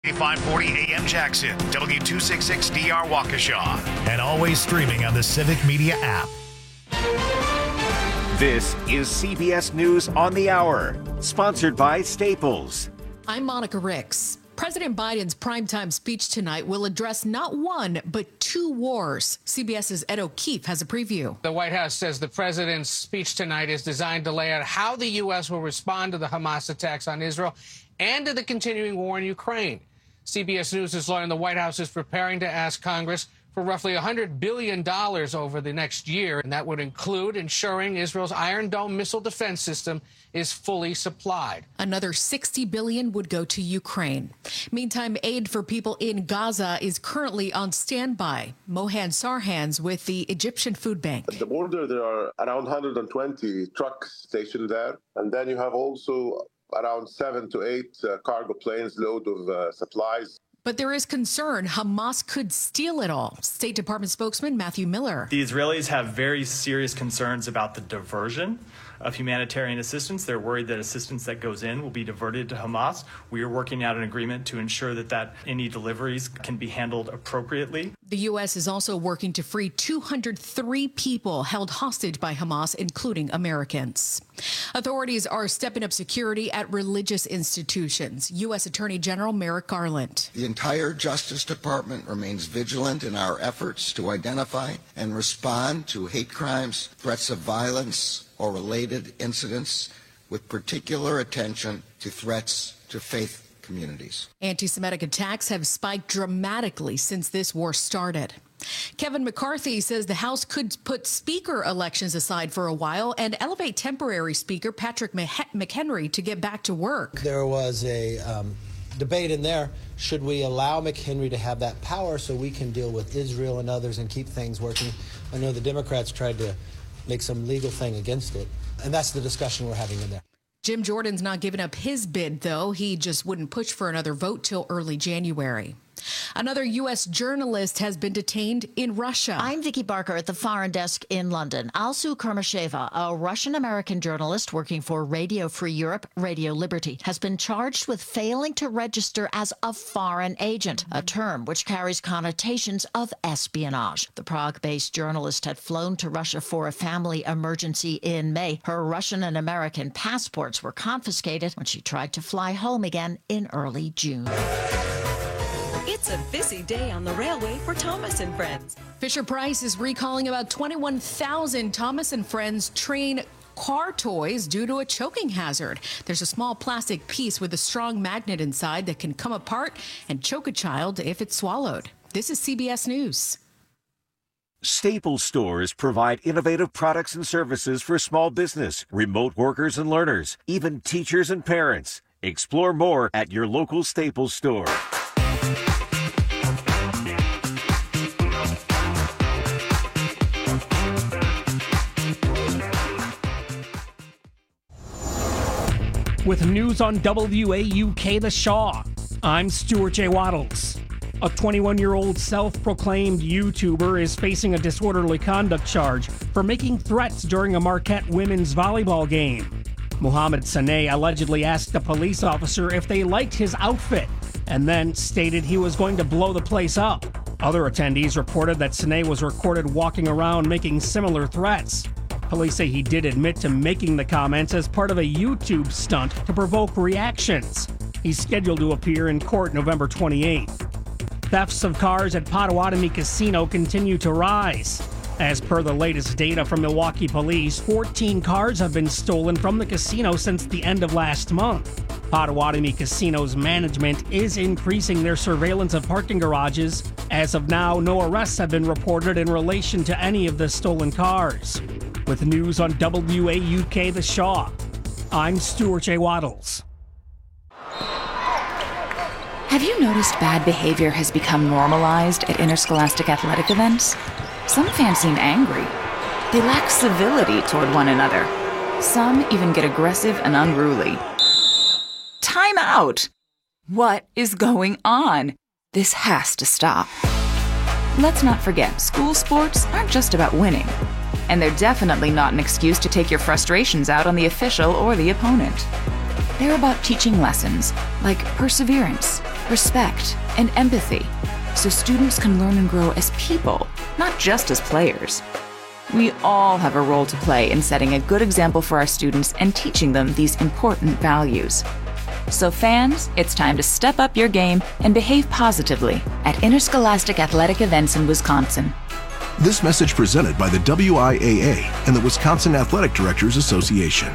540 AM Jackson, W266DR Waukesha, and always streaming on the Civic Media app. This is CBS News on the Hour, sponsored by Staples. I'm Monica Ricks. President Biden's primetime speech tonight will address not one, but two wars. CBS's Ed O'Keefe has a preview. The White House says the president's speech tonight is designed to lay out how the U.S. will respond to the Hamas attacks on Israel and to the continuing war in Ukraine. CBS News has learned the White House is preparing to ask Congress for roughly $100 billion over the next year, and that would include ensuring Israel's Iron Dome missile defense system is fully supplied. Another $60 billion would go to Ukraine. Meantime, aid for people in Gaza is currently on standby. Mohan Sarhans with the Egyptian Food Bank. At the border, there are around 120 trucks stationed there, and then you have also around 7 to 8 cargo planes load of supplies. But there is concern Hamas could steal it all. State Department spokesman Matthew Miller. The Israelis have very serious concerns about the diversion of humanitarian assistance. They're worried that assistance that goes in will be diverted to Hamas. We are working out an agreement to ensure that any deliveries can be handled appropriately. The U.S. is also working to free 203 people held hostage by Hamas, including Americans. Authorities are stepping up security at religious institutions. U.S. Attorney General Merrick Garland. The entire Justice Department remains vigilant in our efforts to identify and respond to hate crimes, threats of violence, or related incidents, with particular attention to threats to faith communities. Anti-Semitic attacks have spiked dramatically since this war started. Kevin McCarthy says the House could put speaker elections aside for a while and elevate temporary speaker Patrick McHenry to get back to work. There was a debate in there. Should we allow McHenry to have that power so we can deal with Israel and others and keep things working? I know the Democrats tried to make some legal thing against it, and that's the discussion we're having in there. Jim Jordan's not giving up his bid, though. He just wouldn't push for another vote till early January. Another U.S. journalist has been detained in Russia. I'm Vicky Barker at the Foreign Desk in London. Alsu Kurmasheva, a Russian-American journalist working for Radio Free Europe, Radio Liberty, has been charged with failing to register as a foreign agent, a term which carries connotations of espionage. The Prague-based journalist had flown to Russia for a family emergency in May. Her Russian and American passports were confiscated when she tried to fly home again in early June. It's a busy day on the railway for Thomas & Friends. Fisher-Price is recalling about 21,000 Thomas & Friends train car toys due to a choking hazard. There's a small plastic piece with a strong magnet inside that can come apart and choke a child if it's swallowed. This is CBS News. Staples stores provide innovative products and services for small business, remote workers and learners, even teachers and parents. Explore more at your local Staples store. With news on WAUK The Shaw, I'm Stuart J. Waddles. A 21-year-old self-proclaimed YouTuber is facing a disorderly conduct charge for making threats during a Marquette women's volleyball game. Mohammed Saneh allegedly asked a police officer if they liked his outfit and then stated he was going to blow the place up. Other attendees reported that Saneh was recorded walking around making similar threats. Police say he did admit to making the comments as part of a YouTube stunt to provoke reactions. He's scheduled to appear in court November 28th. Thefts of cars at Potawatomi Casino continue to rise. As per the latest data from Milwaukee police, 14 cars have been stolen from the casino since the end of last month. Potawatomi Casino's management is increasing their surveillance of parking garages. As of now, no arrests have been reported in relation to any of the stolen cars. With news on WAUK The Shaw, I'm Stuart J. Waddles. Have you noticed bad behavior has become normalized at interscholastic athletic events? Some fans seem angry. They lack civility toward one another. Some even get aggressive and unruly. Time out! What is going on? This has to stop. Let's not forget, school sports aren't just about winning. And they're definitely not an excuse to take your frustrations out on the official or the opponent. They're about teaching lessons like perseverance, respect, and empathy, so students can learn and grow as people, not just as players. We all have a role to play in setting a good example for our students and teaching them these important values. So fans, it's time to step up your game and behave positively at interscholastic athletic events in Wisconsin. This message presented by the WIAA and the Wisconsin Athletic Directors Association.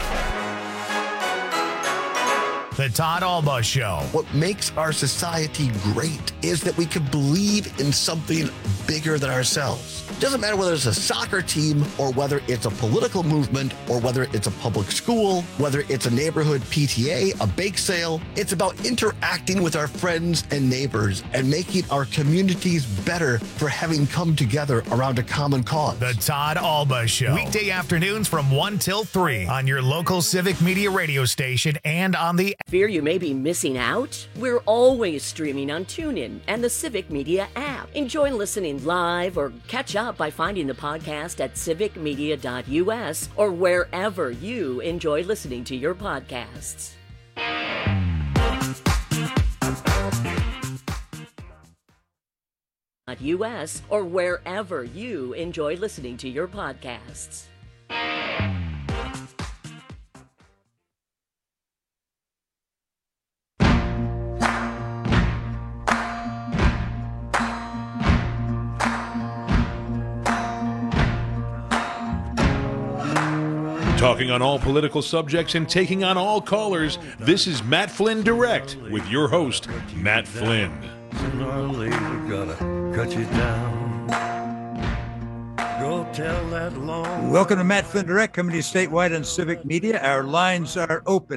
The Todd Alba Show. What makes our society great is that we can believe in something bigger than ourselves. It doesn't matter whether it's a soccer team or whether it's a political movement or whether it's a public school, whether it's a neighborhood PTA, a bake sale. It's about interacting with our friends and neighbors and making our communities better for having come together around a common cause. The Todd Alba Show. Weekday afternoons from 1 till 3 on your local Civic Media radio station and on the... Fear you may be missing out? We're always streaming on TuneIn and the Civic Media app. Enjoy listening live or catch up by finding the podcast at civicmedia.us or wherever you enjoy listening to your podcasts. .us or wherever you enjoy listening to your podcasts. Talking on all political subjects and taking on all callers, this is Matt Flynn Direct with your host, Matt Flynn. Sooner or later, gotta cut you down. Go tell that long. Welcome to Matt Flynn Direct, coming to you statewide on Civic Media. Our lines are open,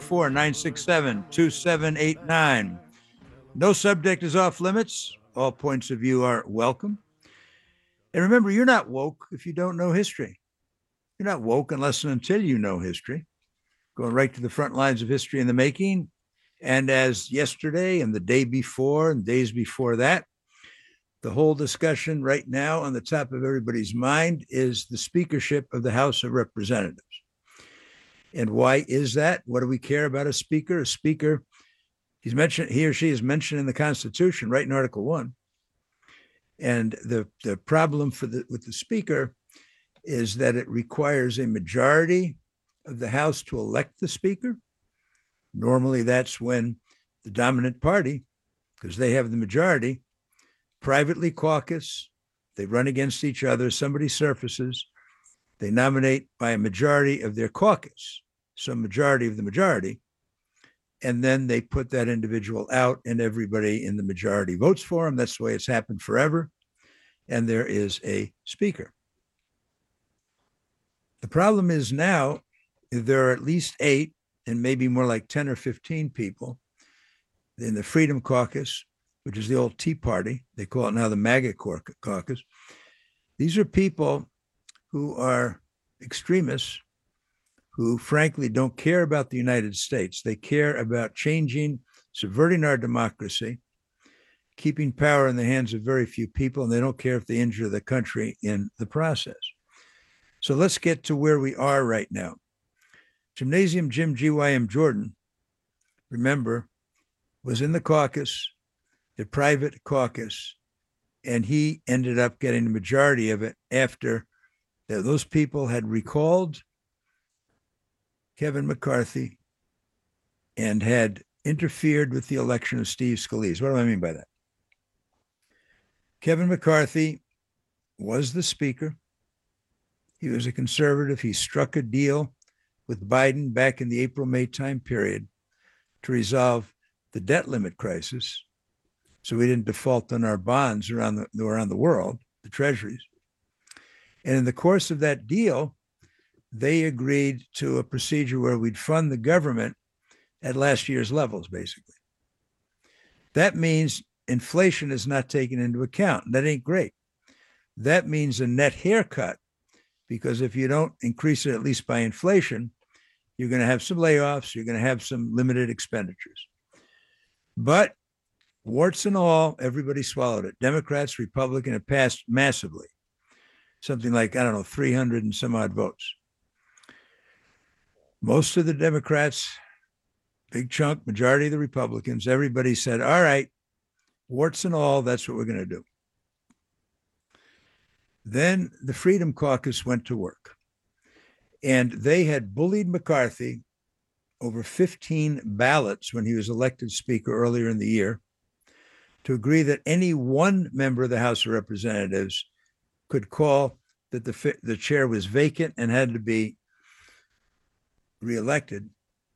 844-967-2789. No subject is off limits. All points of view are welcome. And remember, you're not woke if you don't know history. You're not woke unless and until you know history. Going right to the front lines of history in the making. And as yesterday and the day before and days before that, the whole discussion right now on the top of everybody's mind is the speakership of the House of Representatives. And why is that? What do we care about a speaker? A speaker, he or she is mentioned in the Constitution, right in Article 1. And the problem with the speaker is that it requires a majority of the House to elect the speaker. Normally, that's when the dominant party, because they have the majority, privately caucus, they run against each other, somebody surfaces, they nominate by a majority of their caucus, some majority of the majority, and then they put that individual out and everybody in the majority votes for him. That's the way it's happened forever. And there is a speaker. The problem is now there are at least 8 and maybe more like 10 or 15 people in the Freedom Caucus, which is the old Tea Party. They call it now the MAGA Caucus. These are people who are extremists who frankly don't care about the United States. They care about changing, subverting our democracy, keeping power in the hands of very few people, and they don't care if they injure the country in the process. So let's get to where we are right now. Gymnasium Jim GYM Jordan, remember, was in the caucus, the private caucus, and he ended up getting the majority of it after those people had recalled Kevin McCarthy and had interfered with the election of Steve Scalise. What do I mean by that? Kevin McCarthy was the speaker. He was a conservative. He struck a deal with Biden back in the April-May time period to resolve the debt limit crisis, so we didn't default on our bonds around the world, the treasuries. And in the course of that deal, they agreed to a procedure where we'd fund the government at last year's levels, basically. That means inflation is not taken into account. That ain't great. That means a net haircut, because if you don't increase it at least by inflation, you're going to have some layoffs, you're going to have some limited expenditures. But warts and all, everybody swallowed it. Democrats, Republicans, it passed massively. Something like, 300 and some odd votes. Most of the Democrats big chunk, majority of the Republicans, everybody said, all right, warts and all, that's what we're going to do. Then the Freedom Caucus went to work, and they had bullied McCarthy over 15 ballots when he was elected Speaker earlier in the year to agree that any one member of the House of Representatives could call that the chair was vacant and had to be reelected.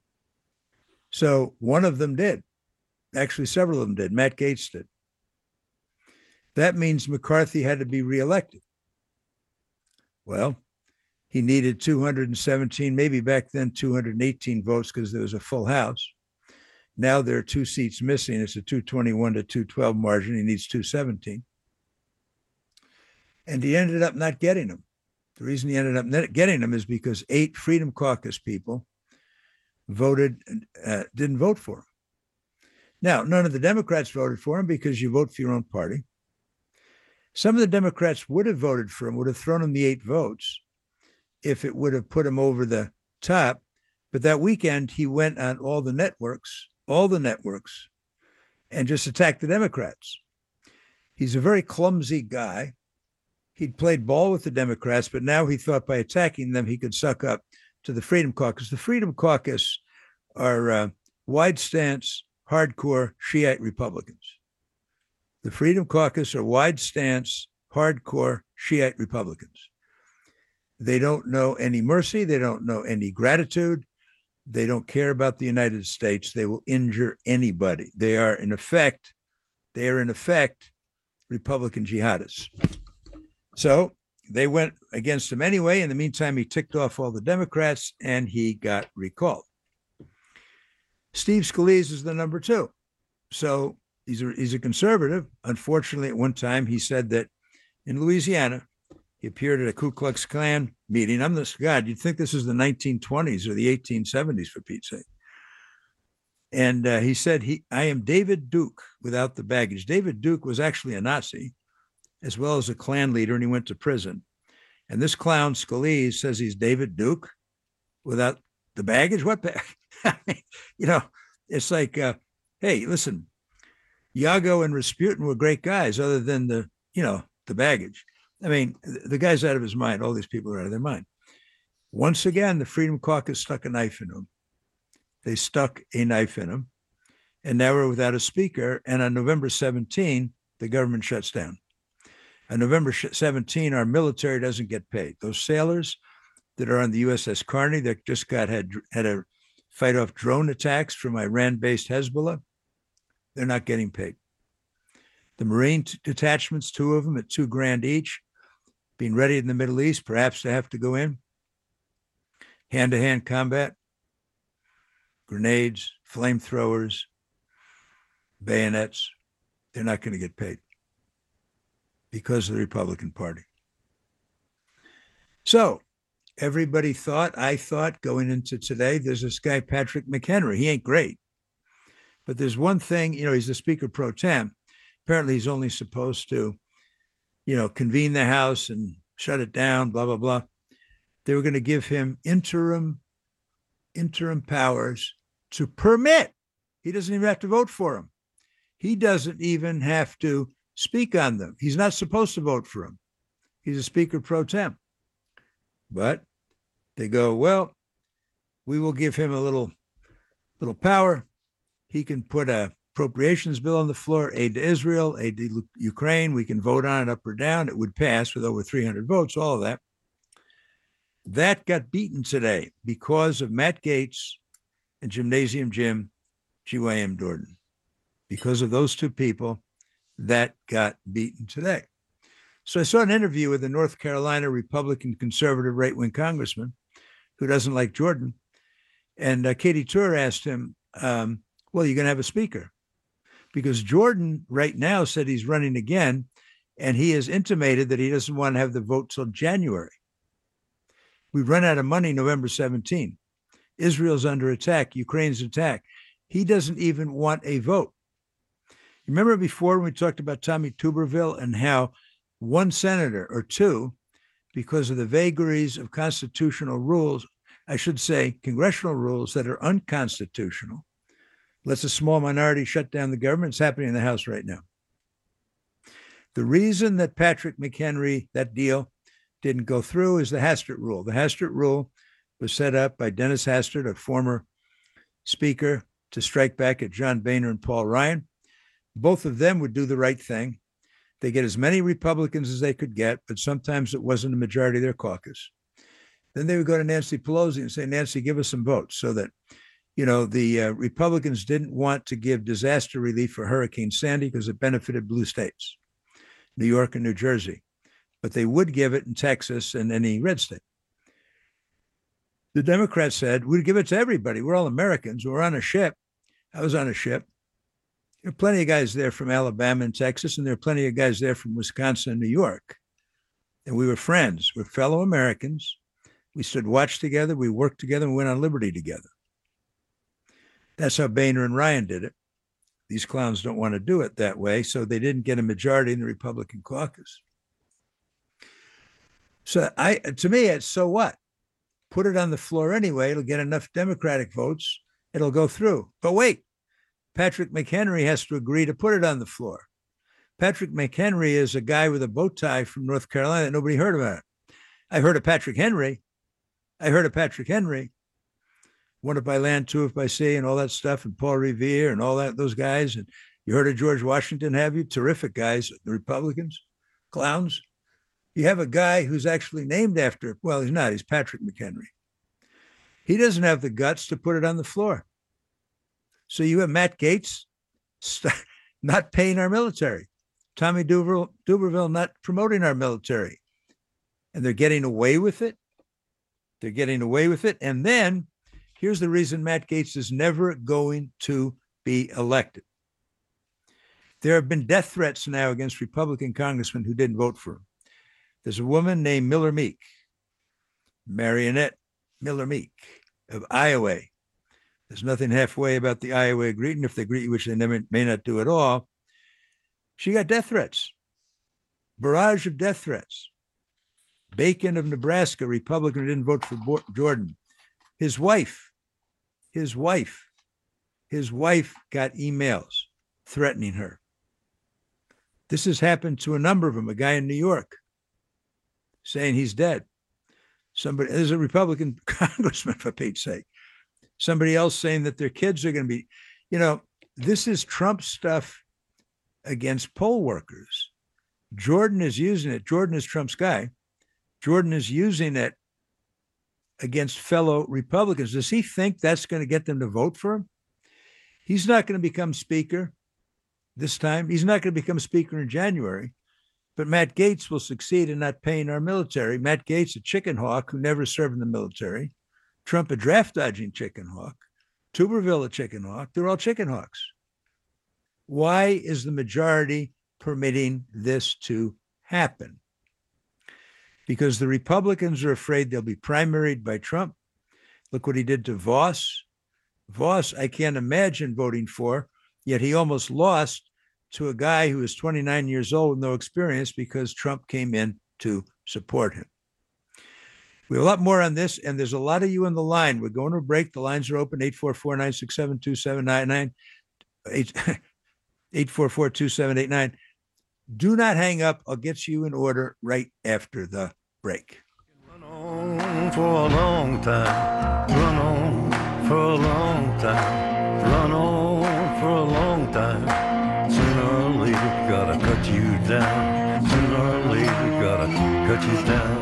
So one of them did. Actually, several of them did. Matt Gaetz did. That means McCarthy had to be reelected. Well, he needed 217, maybe back then 218 votes because there was a full House. Now there are 2 seats missing. It's a 221 to 212 margin. He needs 217. And he ended up not getting them. The reason he ended up not getting them is because 8 Freedom Caucus people didn't vote for him. Now, none of the Democrats voted for him because you vote for your own party. Some of the Democrats would have voted for him, would have thrown him the 8 votes if it would have put him over the top. But that weekend, he went on all the networks, and just attacked the Democrats. He's a very clumsy guy. He'd played ball with the Democrats, but now he thought by attacking them, he could suck up to the Freedom Caucus. The Freedom Caucus are wide stance, hardcore Shiite Republicans. The Freedom Caucus are wide stance, hardcore Shiite Republicans. They don't know any mercy. They don't know any gratitude. They don't care about the United States. They will injure anybody. They are in effect Republican jihadists. So they went against him anyway. In the meantime, he ticked off all the Democrats and he got recalled. Steve Scalise is the number 2. So he's a conservative. Unfortunately, at one time, he said that in Louisiana, he appeared at a Ku Klux Klan meeting. God, you'd think this is the 1920s or the 1870s, for Pete's sake. And he said, I am David Duke without the baggage. David Duke was actually a Nazi, as well as a Klan leader, and he went to prison. And this clown, Scalise, says he's David Duke without the baggage? What baggage? I mean, it's like, hey, listen, Iago and Rasputin were great guys other than the baggage. I mean, the guy's out of his mind. All these people are out of their mind. Once again, the Freedom Caucus stuck a knife in him. They stuck a knife in him. And now we're without a speaker. And on November 17, the government shuts down. On November 17, our military doesn't get paid. Those sailors that are on the USS Carney that just had to fight off drone attacks from Iran-based Hezbollah, they're not getting paid. The Marine detachments, 2 of them at $2,000 each, being ready in the Middle East, perhaps to have to go in. Hand-to-hand combat, grenades, flamethrowers, bayonets, they're not going to get paid because of the Republican Party. So everybody I thought going into today, there's this guy, Patrick McHenry. He ain't great. But there's one thing, he's the Speaker pro tem. Apparently he's only supposed to, convene the House and shut it down, blah, blah, blah. They were going to give him interim powers to permit. He doesn't even have to vote for them. He doesn't even have to speak on them. He's not supposed to vote for them. He's a Speaker pro tem. But they go, well, we will give him a little power. He can put a appropriations bill on the floor, aid to Israel, aid to Ukraine. We can vote on it up or down. It would pass with over 300 votes, all of that. That got beaten today because of Matt Gaetz and Gymnasium Jim, GYM Jordan. Because of those 2 people, that got beaten today. So I saw an interview with a North Carolina Republican conservative right-wing congressman who doesn't like Jordan. And Katie Tur asked him, well, you're going to have a speaker. Because Jordan right now said he's running again, and he has intimated that he doesn't want to have the vote till January. We run out of money November 17. Israel's under attack. Ukraine's attack. He doesn't even want a vote. Remember before when we talked about Tommy Tuberville and how 1 senator or 2, because of the vagaries of constitutional rules, I should say congressional rules that are unconstitutional, lets a small minority shut down the government. It's happening in the House right now. The reason that Patrick McHenry, that deal, didn't go through is the Hastert rule. The Hastert rule was set up by Dennis Hastert, a former speaker, to strike back at John Boehner and Paul Ryan. Both of them would do the right thing. They get as many Republicans as they could get, but sometimes it wasn't a majority of their caucus. Then they would go to Nancy Pelosi and say, Nancy, give us some votes, so that, the Republicans didn't want to give disaster relief for Hurricane Sandy because it benefited blue states, New York and New Jersey, but they would give it in Texas and any red state. The Democrats said, we'd give it to everybody. We're all Americans. We're on a ship. I was on a ship. There are plenty of guys there from Alabama and Texas, and there are plenty of guys there from Wisconsin and New York. And we were friends. We're fellow Americans. We stood watch together. We worked together. And we went on liberty together. That's how Boehner and Ryan did it. These clowns don't want to do it that way, so they didn't get a majority in the Republican caucus. So to me, it's so what? Put it on the floor anyway. It'll get enough Democratic votes. It'll go through. But wait, Patrick McHenry has to agree to put it on the floor. Patrick McHenry is a guy with a bow tie from North Carolina that nobody heard about. I've heard of Patrick Henry. One If by Land, Two If by Sea, and all that stuff, and Paul Revere and all that, those guys. And you heard of George Washington, have you? Terrific guys, the Republicans, clowns. You have a guy who's actually named after, well, he's not, he's Patrick McHenry. He doesn't have the guts to put it on the floor. So you have Matt Gaetz not paying our military, Tommy Duberville not promoting our military, and they're getting away with it. And then here's the reason Matt Gaetz is never going to be elected. There have been death threats now against Republican congressmen who didn't vote for him. There's a woman named Miller Meek, Marionette Miller Meek of Iowa. There's nothing halfway about the Iowa greeting. If they greet you, which they may not do at all, she got death threats, barrage of death threats. Bacon of Nebraska, Republican who didn't vote for Jordan. His wife got emails threatening her. This has happened to a number of them. A guy in New York saying he's dead. There's a Republican congressman, for Pete's sake. Somebody else saying that their kids are going to be, this is Trump stuff against poll workers. Jordan is using it. Jordan is Trump's guy. Jordan is using it against fellow Republicans. Does he think that's going to get them to vote for him? He's not going to become speaker this time. He's not going to become speaker in January. But Matt Gaetz will succeed in not paying our military. Matt Gaetz, a chicken hawk who never served in the military. Trump, a draft-dodging chicken hawk. Tuberville, a chicken hawk. They're all chicken hawks. Why is the majority permitting this to happen? Because the Republicans are afraid they'll be primaried by Trump. Look what he did to Voss. Voss, I can't imagine voting for, yet he almost lost to a guy who was 29 years old with no experience because Trump came in to support him. We have a lot more on this, and there's a lot of you on the line. We're going to a break. The lines are open, 844-967-2799, 844-2789. Do not hang up. I'll get you in order right after the break. Run on for a long time. Run on for a long time. Run on for a long time. Sooner or later, gotta cut you down. Sooner or later, gotta cut you down.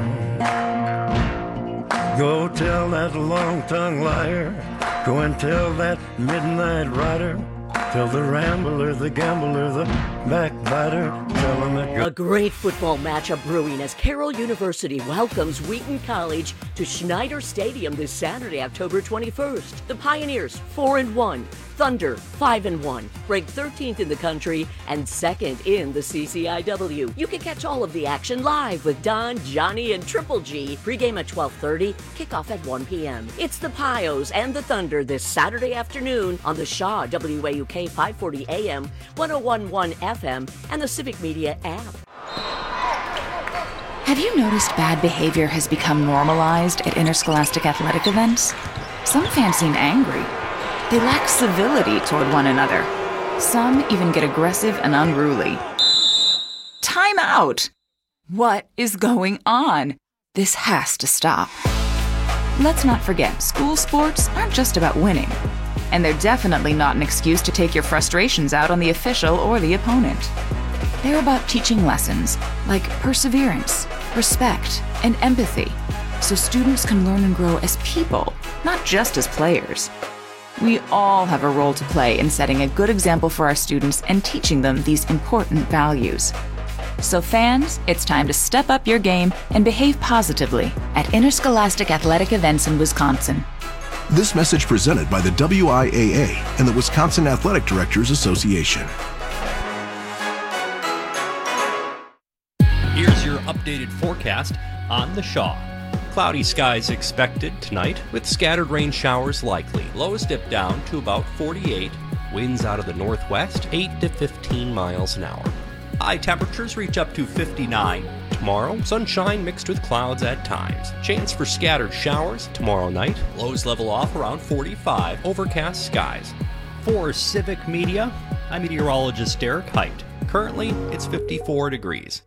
Go tell that long-tongued liar. Go and tell that midnight rider. Tell the rambler, the gambler, the backbiter. Tell him that... A great football matchup brewing as Carroll University welcomes Wheaton College to Schneider Stadium this Saturday, October 21st. The Pioneers, 4-1. Thunder, 5-1, ranked 13th in the country and 2nd in the CCIW. You can catch all of the action live with Don, Johnny, and Triple G. Pregame at 12:30, kickoff at 1 p.m. It's the Pios and the Thunder this Saturday afternoon on the Shaw WAUK 540 AM, 101.1 FM, and the Civic Media app. Have you noticed bad behavior has become normalized at interscholastic athletic events? Some fans seem angry. They lack civility toward one another. Some even get aggressive and unruly. Time out! What is going on? This has to stop. Let's not forget, school sports aren't just about winning. And they're definitely not an excuse to take your frustrations out on the official or the opponent. They're about teaching lessons like perseverance, respect, and empathy, so students can learn and grow as people, not just as players. We all have a role to play in setting a good example for our students and teaching them these important values. So fans, it's time to step up your game and behave positively at interscholastic athletic events in Wisconsin. This message presented by the WIAA and the Wisconsin Athletic Directors Association. Here's your updated forecast on the Shaw. Cloudy skies expected tonight with scattered rain showers likely. Lows dip down to about 48. Winds out of the northwest 8 to 15 miles an hour. High temperatures reach up to 59. Tomorrow, sunshine mixed with clouds at times. Chance for scattered showers tomorrow night. Lows level off around 45. Overcast skies. For Civic Media, I'm meteorologist Derek Height. Currently, it's 54 degrees.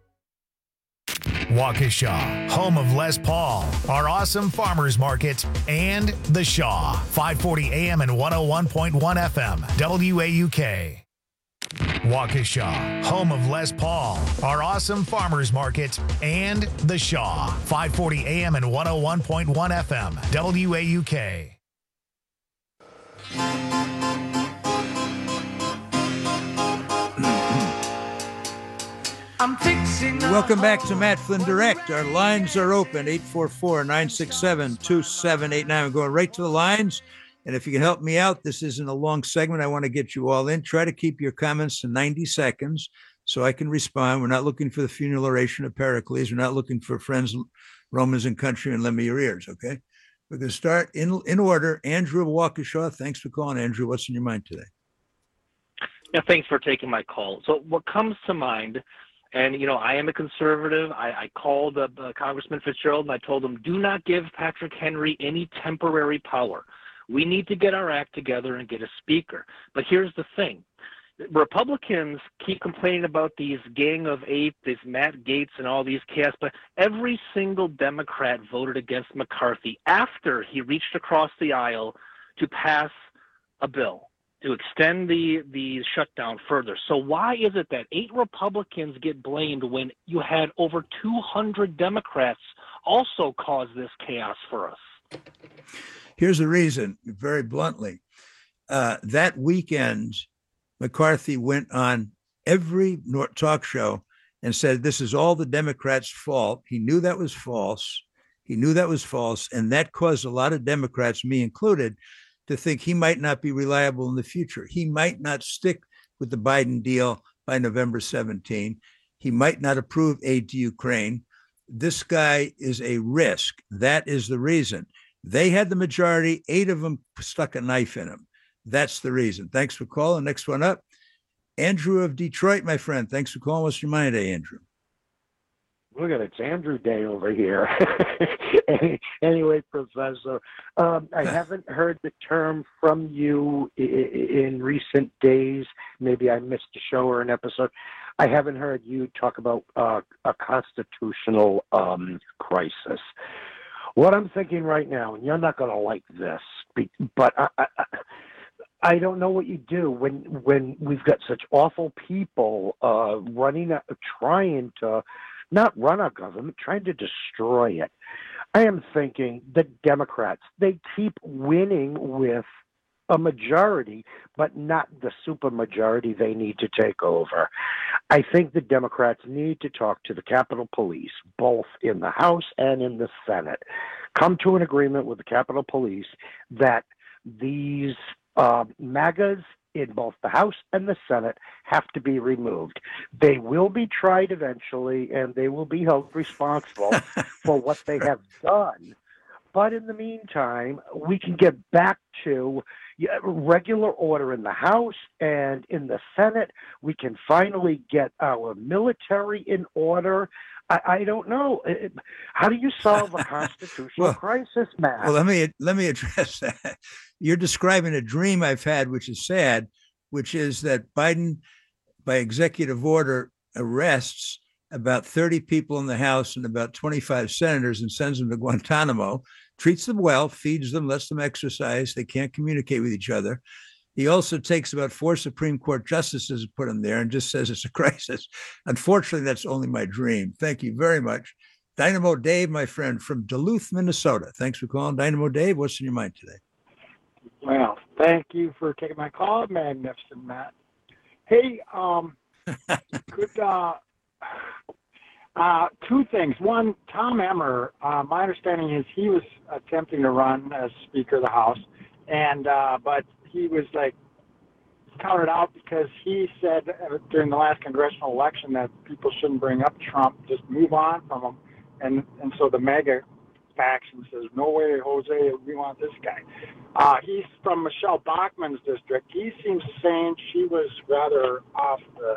Waukesha, home of Les Paul, our awesome farmers market, and The Shaw, 540 AM and 101.1 FM, WAUK. Waukesha, home of Les Paul, our awesome farmers market, and The Shaw, 540 AM and 101.1 FM, WAUK. Welcome back to Matt Flynn Direct. Our lines are open, 844-967-2789. We're going right to the lines. And if you can help me out, this isn't a long segment. I want to get you all in. Try to keep your comments to 90 seconds so I can respond. We're not looking for the funeral oration of Pericles. We're not looking for friends, Romans, and country, and lend me your ears, okay? We're going to start in order. Andrew of Waukesha, thanks for calling, Andrew. What's in your mind today? Yeah, thanks for taking my call. So what comes to mind, and, I am a conservative. I called Congressman Fitzgerald, and I told him, do not give Patrick Henry any temporary power. We need to get our act together and get a speaker. But here's the thing. Republicans keep complaining about these Gang of Eight, these Matt Gaetz and all these chaos, but every single Democrat voted against McCarthy after he reached across the aisle to pass a bill to extend the shutdown further. So why is it that 8 Republicans get blamed when you had over 200 Democrats also cause this chaos for us? Here's the reason, very bluntly. That weekend, McCarthy went on every talk show and said, this is all the Democrats' fault. He knew that was false. And that caused a lot of Democrats, me included, to think he might not be reliable in the future. He might not stick with the Biden deal by November 17. He might not approve aid to Ukraine. This guy is a risk. That is the reason. They had the majority. 8 of them stuck a knife in him. That's the reason. Thanks for calling. Next one up, Andrew of Detroit, my friend. Thanks for calling. What's your mind today, Andrew? Look at it. It's Andrew Day over here. Anyway, Professor, I haven't heard the term from you in recent days. Maybe I missed a show or an episode. I haven't heard you talk about a constitutional crisis. What I'm thinking right now, and you're not going to like this, but I don't know what you do when we've got such awful people trying to not run our government, trying to destroy it. I am thinking the Democrats, they keep winning with a majority, but not the supermajority they need to take over. I think the Democrats need to talk to the Capitol Police, both in the House and in the Senate. Come to an agreement with the Capitol Police that these MAGAs in both the House and the Senate have to be removed. They will be tried eventually, and they will be held responsible for what they have done. But in the meantime, we can get back to regular order in the House and in the Senate. We can finally get our military in order. I don't know. How do you solve a constitutional crisis, Matt? Well, let me address that. You're describing a dream I've had, which is sad, which is that Biden, by executive order, arrests about 30 people in the House and about 25 senators and sends them to Guantanamo, treats them well, feeds them, lets them exercise. They can't communicate with each other. He also takes about 4 Supreme Court justices and put them there and just says it's a crisis. Unfortunately, that's only my dream. Thank you very much. Dynamo Dave, my friend, from Duluth, Minnesota. Thanks for calling. Dynamo Dave, what's in your mind today? Well, thank you for taking my call, Magnificent Matt. Hey, could 2 things. One, Tom Emmer, my understanding is he was attempting to run as Speaker of the House, and but he was counted out because he said during the last congressional election that people shouldn't bring up Trump, just move on from him. And so the MAGA faction says, no way, Jose, we want this guy. He's from Michelle Bachmann's district. He seems sane. She was rather off the,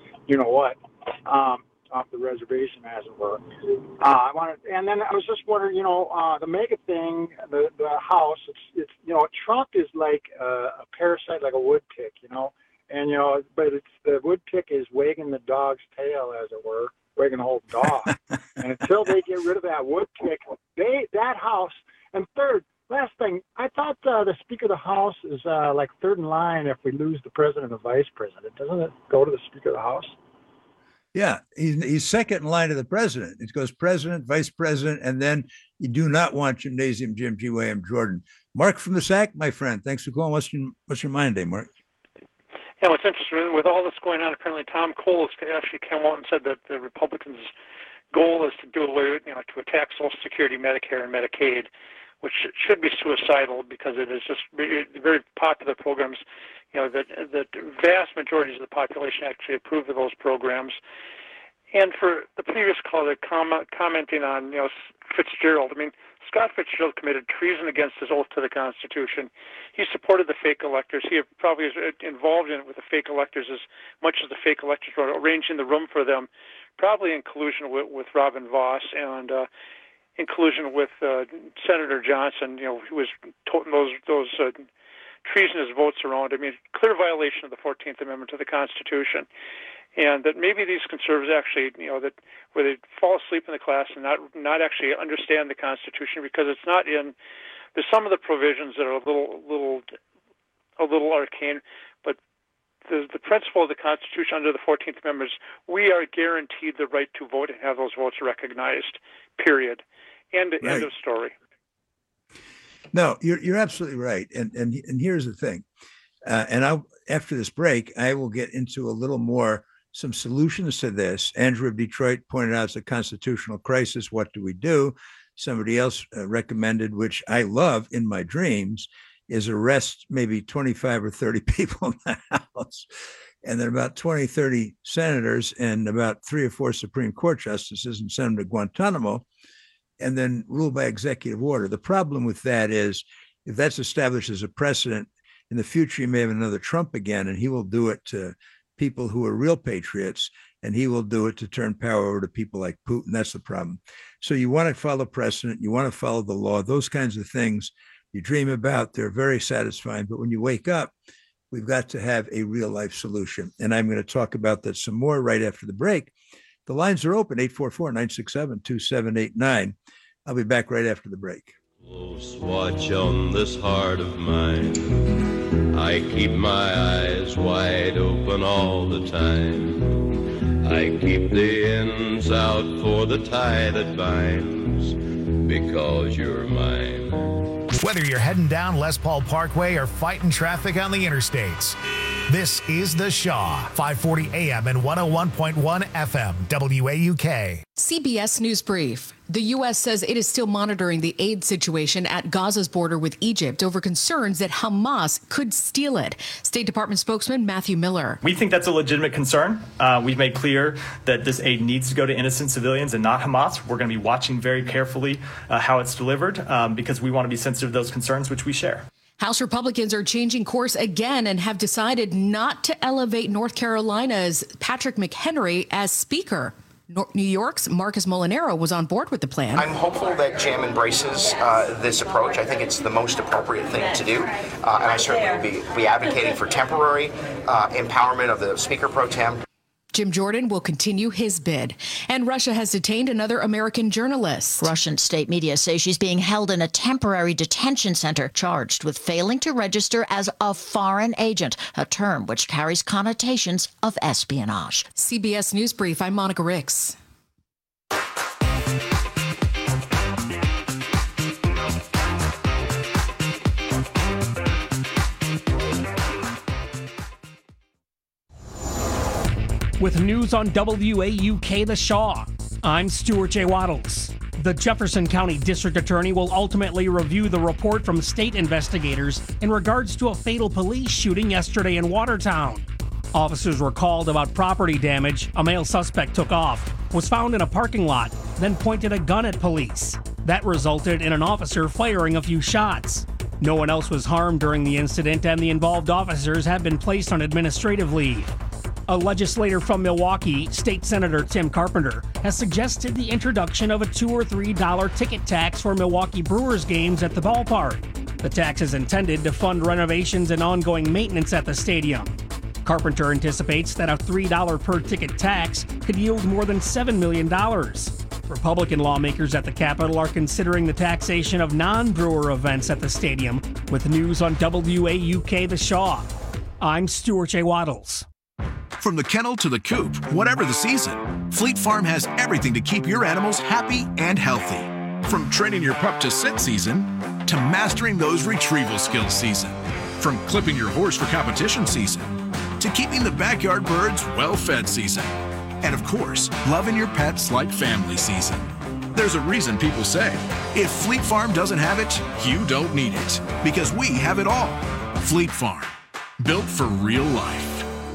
off the reservation, as it were. And then I was just wondering, the MAGA thing, the House, it's Trump is like a parasite, like a woodtick, and but it's the woodtick is wagging the dog's tail, as it were, wagging the whole dog. And until they get rid of that woodtick, that House. And third, last thing, I thought the Speaker of the House is like third in line if we lose the president and the vice president. Doesn't it go to the Speaker of the House? Yeah, he's second in line to the president. It goes president, vice president, and then you do not want Gymnasium Jim G. William Jordan. Mark from the SAC, my friend. Thanks for calling. What's your mind today, Mark? Yeah, what's interesting, with all this going on, apparently Tom Cole actually came out and said that the Republicans' goal is to do away with, to attack Social Security, Medicare, and Medicaid, which should be suicidal because it is just very popular programs. The vast majorities of the population actually approve of those programs. And for the previous caller commenting on, Fitzgerald, Scott Fitzgerald committed treason against his oath to the Constitution. He supported the fake electors. He probably is involved in it with the fake electors as much as the fake electors were arranging the room for them, probably in collusion with Robin Voss and in collusion with Senator Johnson, who was toting those treasonous votes around. Clear violation of the 14th Amendment to the Constitution. And that maybe these conservatives actually, where they fall asleep in the class and not actually understand the Constitution because it's not in. There's some of the provisions that are a little arcane, but the principle of the Constitution under the 14th Amendment is we are guaranteed the right to vote and have those votes recognized. Period. End of story. No, you're absolutely right, and here's the thing, and after this break, I will get into a little more. Some solutions to this. Andrew of Detroit pointed out it's a constitutional crisis. What do we do? Somebody else recommended, which I love in my dreams, is arrest maybe 25 or 30 people in the House, and then about 20, 30 senators and about 3 or 4 Supreme Court justices and send them to Guantanamo, and then rule by executive order. The problem with that is if that's established as a precedent, in the future you may have another Trump again, and he will do it to people who are real patriots, and he will do it to turn power over to people like Putin. That's the problem. So you want to follow precedent, you want to follow the law, those kinds of things you dream about, they're very satisfying. But when you wake up, we've got to have a real life solution. And I'm going to talk about that some more right after the break. The lines are open, 844-967-2789. I'll be back right after the break. Close watch on this heart of mine. I keep my eyes wide open all the time. I keep the ends out for the tie that binds, because you're mine. Whether you're heading down Les Paul Parkway or fighting traffic on the interstates, this is The Shaw, 540 AM and 101.1 FM, WAUK. CBS News Brief. The U.S. says it is still monitoring the aid situation at Gaza's border with Egypt over concerns that Hamas could steal it. State Department spokesman Matthew Miller. We think that's a legitimate concern. We've made clear that this aid needs to go to innocent civilians and not Hamas. We're going to be watching very carefully how it's delivered because we want to be sensitive to those concerns, which we share. House Republicans are changing course again and have decided not to elevate North Carolina's Patrick McHenry as Speaker. New York's Marcus Molinaro was on board with the plan. I'm hopeful that JAM embraces this approach. I think it's the most appropriate thing to do, and I certainly will be advocating for temporary empowerment of the Speaker Pro Tem. Jim Jordan will continue his bid. And Russia has detained another American journalist. Russian state media say she's being held in a temporary detention center, charged with failing to register as a foreign agent, a term which carries connotations of espionage. CBS News Brief, I'm Monica Ricks. With news on WAUK The Shaw, I'm Stuart J. Waddles. The Jefferson County District Attorney will ultimately review the report from state investigators in regards to a fatal police shooting yesterday in Watertown. Officers were called about property damage. A male suspect took off, was found in a parking lot, then pointed a gun at police. That resulted in an officer firing a few shots. No one else was harmed during the incident, and the involved officers have been placed on administrative leave. A legislator from Milwaukee, State Senator Tim Carpenter, has suggested the introduction of a $2 or $3 ticket tax for Milwaukee Brewers games at the ballpark. The tax is intended to fund renovations and ongoing maintenance at the stadium. Carpenter anticipates that a $3 per ticket tax could yield more than $7 million. Republican lawmakers at the Capitol are considering the taxation of non-Brewer events at the stadium. With news on WAUK The Shaw, I'm Stuart J. Waddles. From the kennel to the coop, whatever the season, Fleet Farm has everything to keep your animals happy and healthy. From training your pup to sit season, to mastering those retrieval skills season. From clipping your horse for competition season, to keeping the backyard birds well-fed season. And of course, loving your pets like family season. There's a reason people say, if Fleet Farm doesn't have it, you don't need it. Because we have it all. Fleet Farm, built for real life.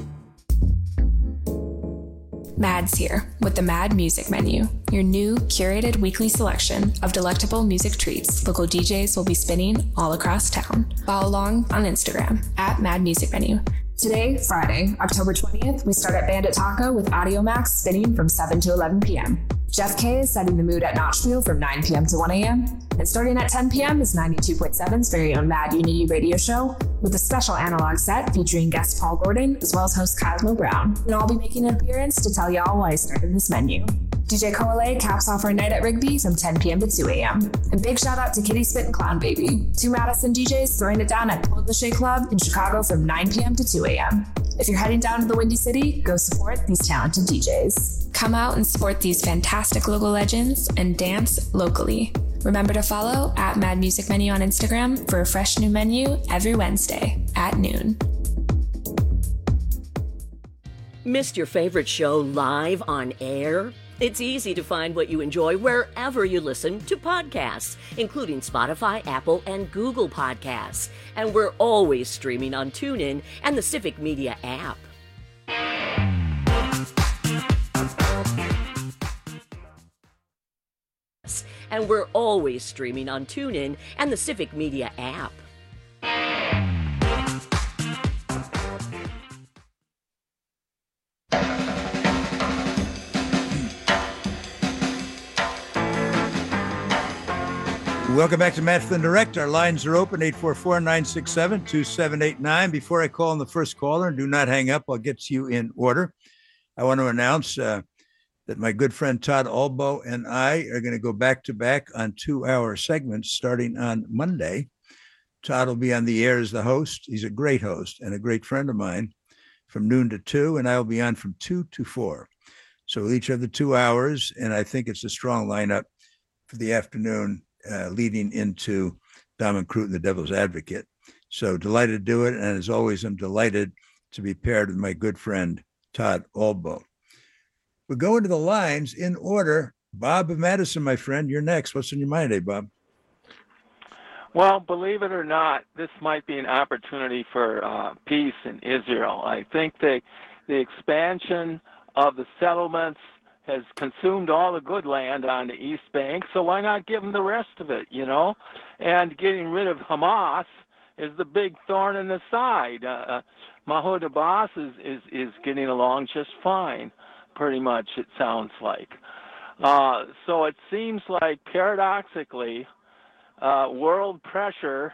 Mad's here with the Mad Music Menu, your new curated weekly selection of delectable music treats local DJs will be spinning all across town. Follow along on Instagram at Mad Music Menu. Today, Friday, October 20th, we start at Bandit Taco with Audio Max spinning from 7 to 11 p.m. Jeff K is setting the mood at Notchville from 9 p.m. to 1 a.m. And starting at 10 p.m. is 92.7's very own Mad Unity radio show with a special analog set featuring guest Paul Gordon as well as host Cosmo Brown. And I'll be making an appearance to tell y'all why I started this menu. DJ Coale caps off our night at Rigby from 10 p.m. to 2 a.m. And big shout out to Kitty Spit and Clown Baby, two Madison DJs throwing it down at Pull the Shea Club in Chicago from 9 p.m. to 2 a.m. If you're heading down to the Windy City, go support these talented DJs. Come out and support these fantastic local legends and dance locally. Remember to follow at Mad Music Menu on Instagram for a fresh new menu every Wednesday at noon. Missed your favorite show live on air? It's easy to find what you enjoy wherever you listen to podcasts, including Spotify, Apple, and Google Podcasts. And we're always streaming on TuneIn and the Civic Media app. And we're always streaming on TuneIn and the Civic Media app. Welcome back to Matt Flynn Direct. Our lines are open, 844-967-2789. Before I call on the first caller, and do not hang up, I'll get you in order. I want to announce that my good friend Todd Albo and I are going to go back-to-back on 2-hour segments starting on Monday. Todd will be on the air as the host. He's a great host and a great friend of mine from noon to 2, and I'll be on from 2 to 4. So we'll each have the 2 hours, and I think it's a strong lineup for the afternoon leading into Dom and Crute and the Devil's Advocate. So delighted to do it. And as always, I'm delighted to be paired with my good friend, Todd Albo. We'll go into the lines in order. Bob of Madison, my friend, you're next. What's on your mind today, Bob? Well, believe it or not, this might be an opportunity for peace in Israel. I think the expansion of the settlements has consumed all the good land on the East Bank, so why not give them the rest of it, you know? And getting rid of Hamas is the big thorn in the side. Mahmoud Abbas is getting along just fine. pretty much, it sounds like. So it seems like, paradoxically, world pressure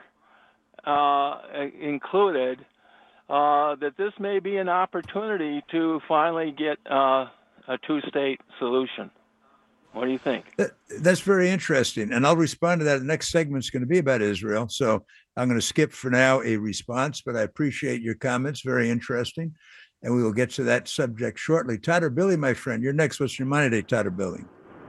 included, that this may be an opportunity to finally get a two-state solution. What do you think? That's very interesting. And I'll respond to that. The next segment is going to be about Israel. So I'm going to skip for now a response, but I appreciate your comments. Very interesting. And we will get to that subject shortly. Todd or Billy, my friend, you're next. What's your mind today, Todd or Billy?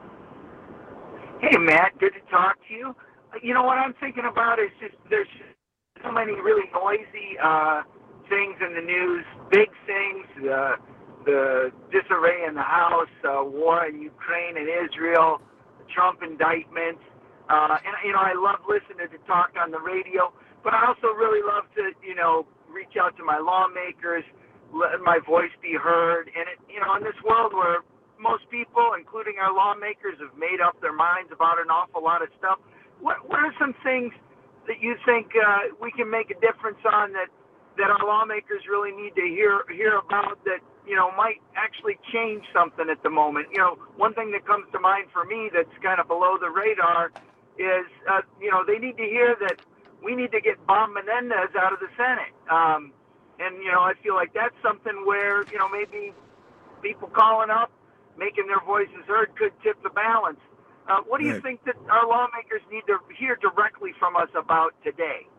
Hey, Matt, good to talk to you. You know, what I'm thinking about is just there's so many really noisy things in the news, big things, the disarray in the House, war in Ukraine and Israel, Trump indictments. And, you know, I love listening to talk on the radio, but I also really love to, you know, reach out to my lawmakers, let my voice be heard. And, you know, in this world where most people, including our lawmakers, have made up their minds about an awful lot of stuff, what are some things that you think we can make a difference on that our lawmakers really need to hear about that, you know, might actually change something at the moment? You know, one thing that comes to mind for me that's kind of below the radar is, you know, they need to hear that we need to get Bob Menendez out of the Senate. And, you know, I feel like that's something where, you know, maybe people calling up, making their voices heard could tip the balance. What do you think that our lawmakers need to hear directly from us about today?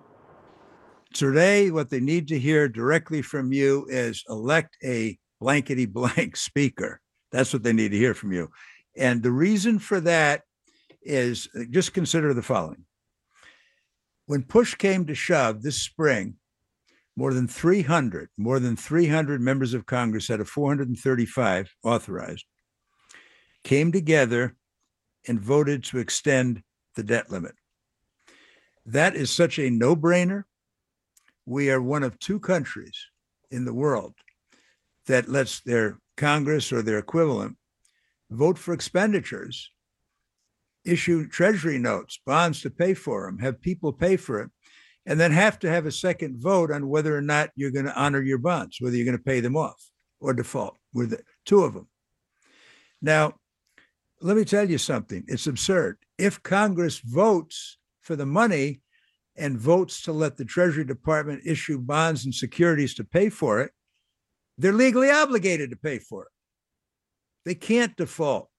Today, what they need to hear directly from you is elect a blankety blank speaker. That's what they need to hear from you. And the reason for that is, just consider the following. When push came to shove this spring, more than 300 members of Congress out of 435 authorized came together and voted to extend the debt limit. That is such a no-brainer. We are one of two countries in the world that lets their Congress or their equivalent vote for expenditures, issue treasury notes, bonds to pay for them, have people pay for it, and then have to have a second vote on whether or not you're going to honor your bonds, whether you're going to pay them off or default. We're the two of them. Now, let me tell you something. It's absurd. If Congress votes for the money and votes to let the Treasury Department issue bonds and securities to pay for it, they're legally obligated to pay for it. They can't default.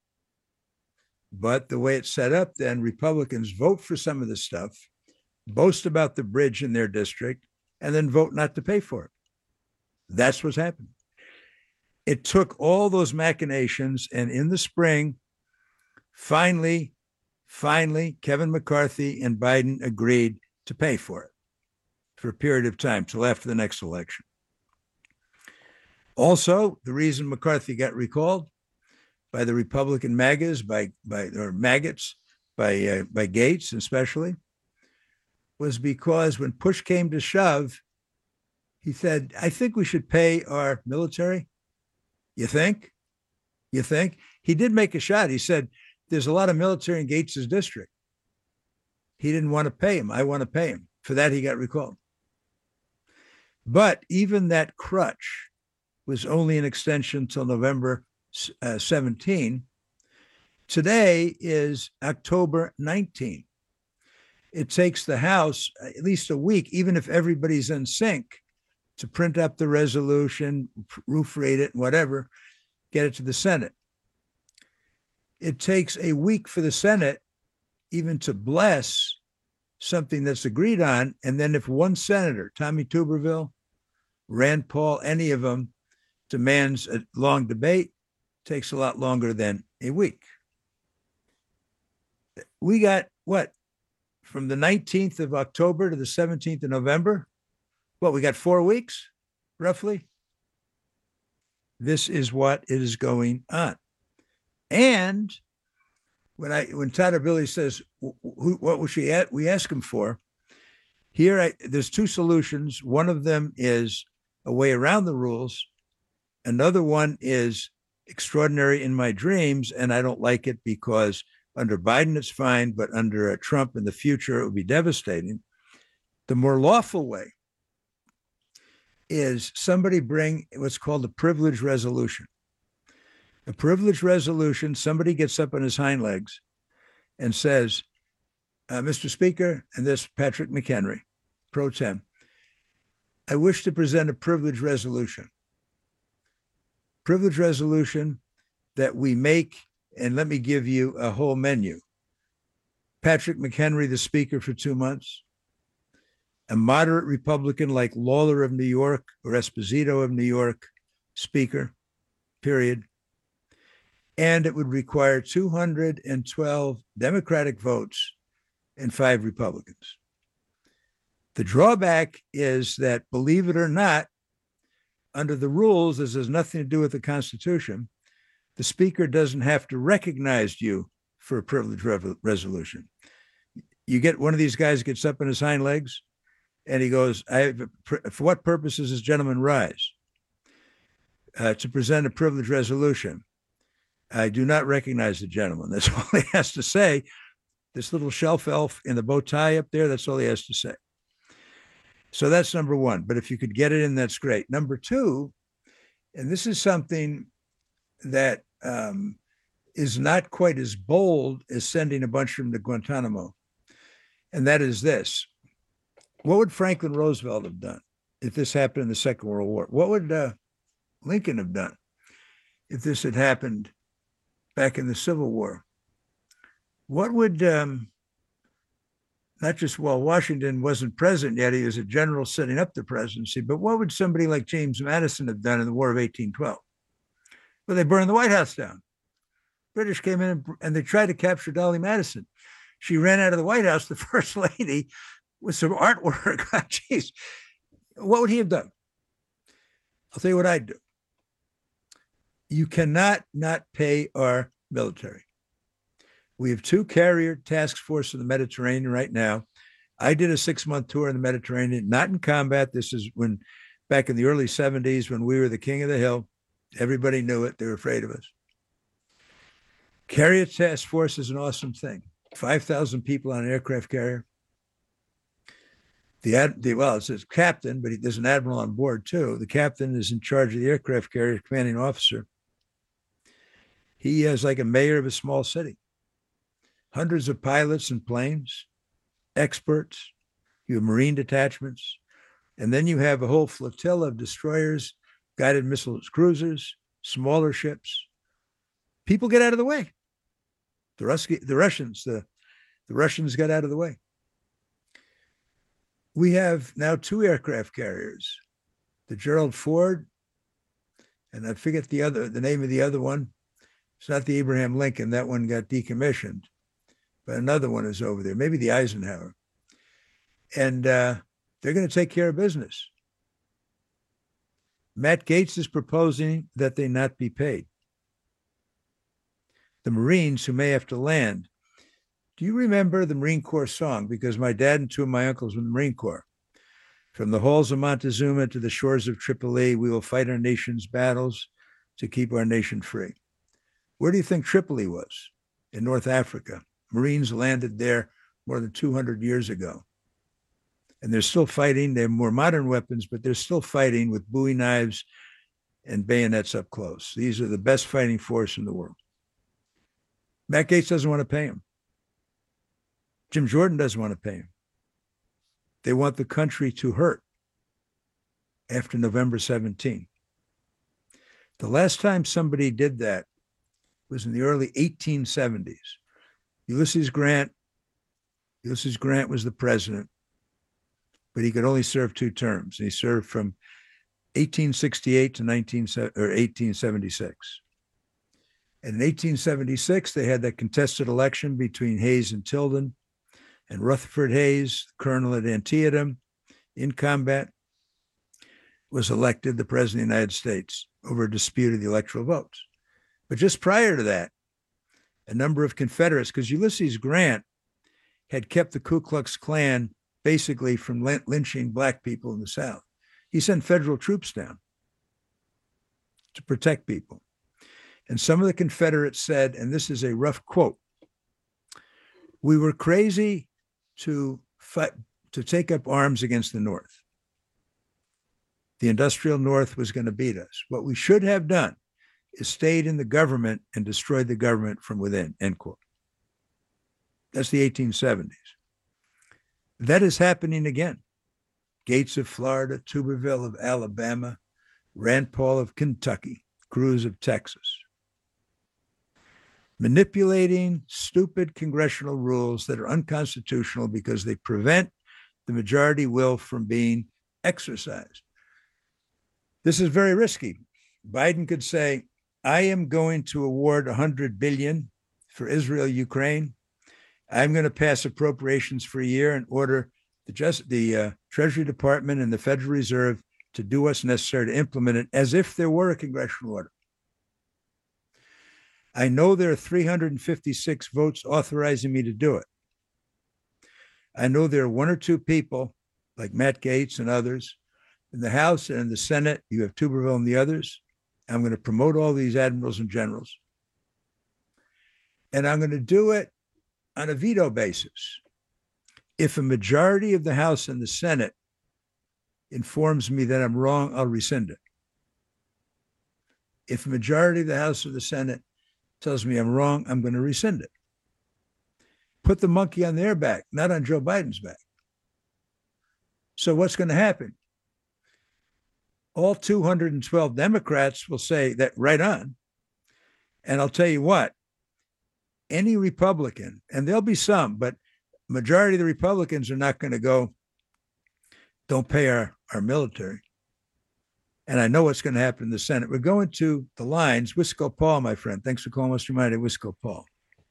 But the way it's set up, then Republicans vote for some of this stuff, boast about the bridge in their district, and then vote not to pay for it. That's what's happening. It took all those machinations, and in the spring, finally, Kevin McCarthy and Biden agreed to pay for it for a period of time till after the next election. Also, the reason McCarthy got recalled by the Republican MAGAs, by maggots, by Gates especially, was because when push came to shove, he said, I think we should pay our military. You think? You think? He did make a shot. He said, there's a lot of military in Gates's district. He didn't want to pay him. I want to pay him. For that, he got recalled. But even that crutch was only an extension till November 17. Today is October 19. It takes the House at least a week, even if everybody's in sync, to print up the resolution, proofread it, whatever, get it to the Senate. It takes a week for the Senate even to bless something that's agreed on. And then if one senator, Tommy Tuberville, Rand Paul, any of them, demands a long debate, it takes a lot longer than a week. We got what? From the 19th of October to the 17th of November? What, we got 4 weeks, roughly? This is what is going on. And when Todd or Billy says, what was she at? We ask him for. Here, there's two solutions. One of them is a way around the rules. Another one is extraordinary in my dreams, and I don't like it because under Biden, it's fine, but under Trump in the future, it would be devastating. The more lawful way is somebody bring what's called a privilege resolution. A privilege resolution, somebody gets up on his hind legs and says, Mr. Speaker, and this Patrick McHenry, pro tem, I wish to present a privilege resolution. Privilege resolution that we make, and let me give you a whole menu. Patrick McHenry, the Speaker for 2 months, a moderate Republican like Lawler of New York or Esposito of New York, Speaker, period. And it would require 212 Democratic votes and 5 Republicans. The drawback is that, believe it or not, under the rules, this has nothing to do with the Constitution, the Speaker doesn't have to recognize you for a privilege resolution. You get one of these guys gets up on his hind legs and he goes, for what purpose does this gentleman rise? To present a privilege resolution. I do not recognize the gentleman. That's all he has to say. This little shelf elf in the bow tie up there, that's all he has to say. So that's number one. But if you could get it in, that's great. Number two, and this is something that is not quite as bold as sending a bunch of them to Guantanamo. And that is this. What would Franklin Roosevelt have done if this happened in the Second World War? What would Lincoln have done if this had happened back in the Civil War? What would, not just while Washington wasn't president yet, he was a general setting up the presidency, but what would somebody like James Madison have done in the War of 1812? Well, they burned the White House down. British came in and they tried to capture Dolly Madison. She ran out of the White House, the first lady, with some artwork. Jeez, what would he have done? I'll tell you what I'd do. You cannot not pay our military. We have 2 carrier task forces in the Mediterranean right now. I did a 6-month tour in the Mediterranean, not in combat. This is when, back in the early 70s, when we were the king of the hill. Everybody knew it. They were afraid of us. Carrier task force is an awesome thing. 5,000 people on an aircraft carrier. Well, it says captain, but there's an admiral on board too. The captain is in charge of the aircraft carrier, commanding officer. He is like a mayor of a small city. Hundreds of pilots and planes, experts. You have Marine detachments. And then you have a whole flotilla of destroyers, guided missiles, cruisers, smaller ships. People get out of the way. The Russians got out of the way. We have now 2 aircraft carriers, the Gerald Ford, and I forget the name of the other one. It's not the Abraham Lincoln. That one got decommissioned, but another one is over there, maybe the Eisenhower. And they're going to take care of business. Matt Gaetz is proposing that they not be paid. The Marines who may have to land. Do you remember the Marine Corps song? Because my dad and 2 of my uncles were in the Marine Corps. From the halls of Montezuma to the shores of Tripoli, we will fight our nation's battles to keep our nation free. Where do you think Tripoli was? In North Africa. Marines landed there more than 200 years ago. And they're still fighting. They have more modern weapons, but they're still fighting with Bowie knives and bayonets up close. These are the best fighting force in the world. Matt Gaetz doesn't want to pay him. Jim Jordan doesn't want to pay him. They want the country to hurt after November 17. The last time somebody did that was in the early 1870s. Ulysses Grant was the president, but he could only serve 2 terms. He served from 1868 to 1876. And in 1876, they had that contested election between Hayes and Tilden, and Rutherford Hayes, colonel at Antietam, in combat, was elected the president of the United States over a dispute of the electoral votes. But just prior to that, a number of Confederates, because Ulysses Grant had kept the Ku Klux Klan basically from lynching black people in the South. He sent federal troops down to protect people. And some of the Confederates said, and this is a rough quote, "We were crazy to fight, to take up arms against the North. The industrial North was going to beat us. What we should have done stayed in the government and destroyed the government from within, end quote. That's the 1870s. That is happening again. Gates of Florida, Tuberville of Alabama, Rand Paul of Kentucky, Cruz of Texas. Manipulating stupid congressional rules that are unconstitutional because they prevent the majority will from being exercised. This is very risky. Biden could say, I am going to award $100 billion for Israel, Ukraine. I'm going to pass appropriations for a year and order the Treasury Department and the Federal Reserve to do what's necessary to implement it as if there were a congressional order. I know there are 356 votes authorizing me to do it. I know there are one or two people like Matt Gaetz and others in the House and in the Senate. You have Tuberville and the others. I'm going to promote all these admirals and generals. And I'm going to do it on a veto basis. If a majority of the House and the Senate informs me that I'm wrong, I'll rescind it. If a majority of the House or the Senate tells me I'm wrong, I'm going to rescind it. Put the monkey on their back, not on Joe Biden's back. So what's going to happen? All 212 Democrats will say that right on. And I'll tell you what, any Republican, and there'll be some, but majority of the Republicans are not going to go, don't pay our military. And I know what's going to happen in the Senate. We're going to the lines. Wisco Paul, my friend. Thanks for calling Western United. Wisco Paul.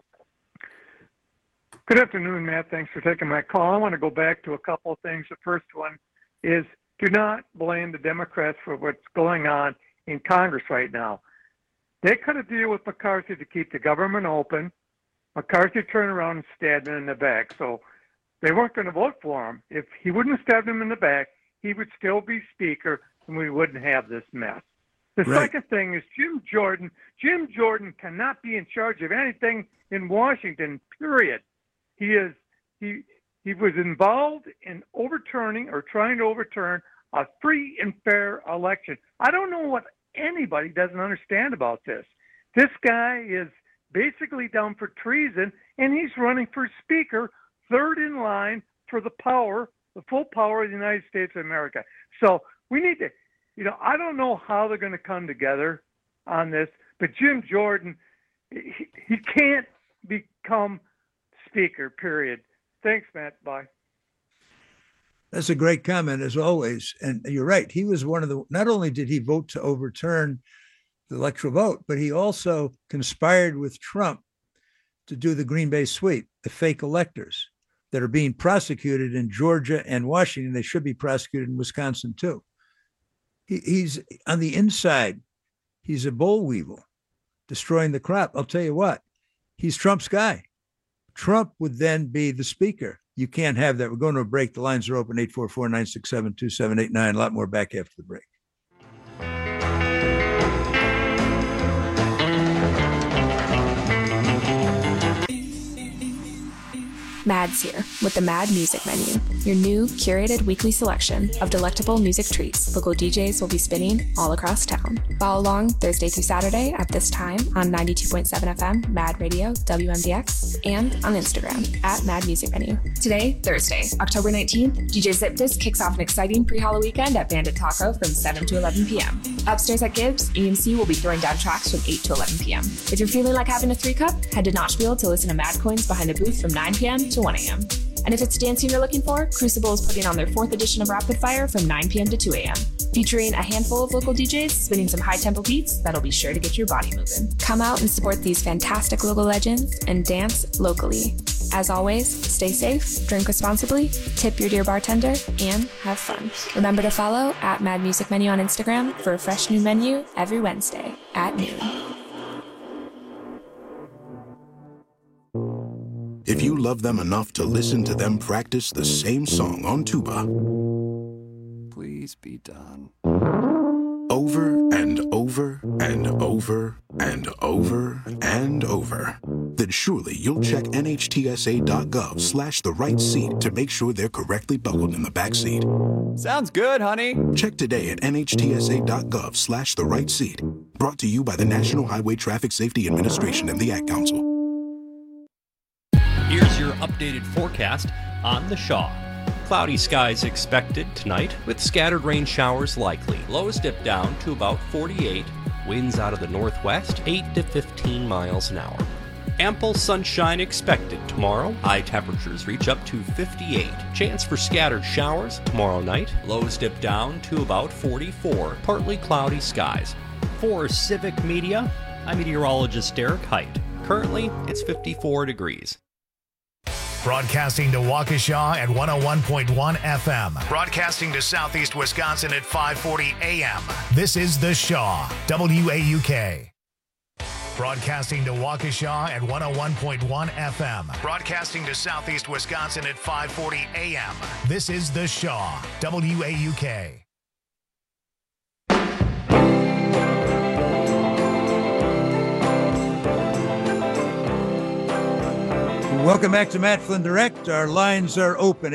Good afternoon, Matt. Thanks for taking my call. I want to go back to a couple of things. The first one is do not blame the Democrats for what's going on in Congress right now. They could have dealt with McCarthy to keep the government open. McCarthy turned around and stabbed him in the back. So they weren't going to vote for him. If he wouldn't have stabbed him in the back, he would still be Speaker, and we wouldn't have this mess. The second thing is Jim Jordan. Jim Jordan cannot be in charge of anything in Washington, period. He was involved in overturning or trying to overturn a free and fair election. I don't know what anybody doesn't understand about this. This guy is basically down for treason, and he's running for Speaker, third in line for the power, the full power of the United States of America. So we need to, I don't know how they're going to come together on this, but Jim Jordan, he can't become Speaker, period. Thanks, Matt. Bye. That's a great comment, as always. And you're right. He was one of the, not only did he vote to overturn the electoral vote, but he also conspired with Trump to do the Green Bay sweep, the fake electors that are being prosecuted in Georgia and Washington. They should be prosecuted in Wisconsin, too. He's on the inside. He's a boll weevil destroying the crop. I'll tell you what, he's Trump's guy. Trump would then be the Speaker. You can't have that. We're going to a break. The lines are open, 844-967-2789. A lot more back after the break. Mad's here with the Mad Music Menu, your new curated weekly selection of delectable music treats local DJs will be spinning all across town. Follow along Thursday through Saturday at this time on 92.7 FM, Mad Radio, WMDX, and on Instagram at Mad Music Menu. Today, Thursday, October 19th, DJ Zip Disc kicks off an exciting pre-Halla weekend at Bandit Taco from 7 to 11 p.m. Upstairs at Gibbs, EMC will be throwing down tracks from 8 to 11 p.m. If you're feeling like having a 3-cup, head to Notchville to listen to Mad Coins behind a booth from 9 p.m. to 1 a.m. And if it's dancing you're looking for, Crucible is putting on their 4th edition of Rapid Fire from 9 p.m. to 2 a.m. Featuring a handful of local DJs spinning some high-tempo beats that'll be sure to get your body moving. Come out and support these fantastic local legends and dance locally. As always, stay safe, drink responsibly, tip your dear bartender, and have fun. Remember to follow at Mad Music Menu on Instagram for a fresh new menu every Wednesday at noon. If you love them enough to listen to them practice the same song on tuba, please be done. Over and over and over and over and over, then surely you'll check NHTSA.gov/the right seat to make sure they're correctly buckled in the back seat. Sounds good, honey. Check today at NHTSA.gov/the right seat. Brought to you by the National Highway Traffic Safety Administration and the Ad Council. Here's your updated forecast on the Shaw. Cloudy skies expected tonight with scattered rain showers likely. Lows dip down to about 48. Winds out of the northwest, 8 to 15 miles an hour. Ample sunshine expected tomorrow. High temperatures reach up to 58. Chance for scattered showers tomorrow night. Lows dip down to about 44. Partly cloudy skies. For Civic Media, I'm meteorologist Derek Height. Currently, it's 54 degrees. Broadcasting to Waukesha at 101.1 FM. Broadcasting to Southeast Wisconsin at 540 AM. This is The Shaw, WAUK. Broadcasting to Waukesha at 101.1 FM. Broadcasting to Southeast Wisconsin at 540 AM. This is The Shaw, WAUK. Welcome back to Matt Flynn Direct. Our lines are open,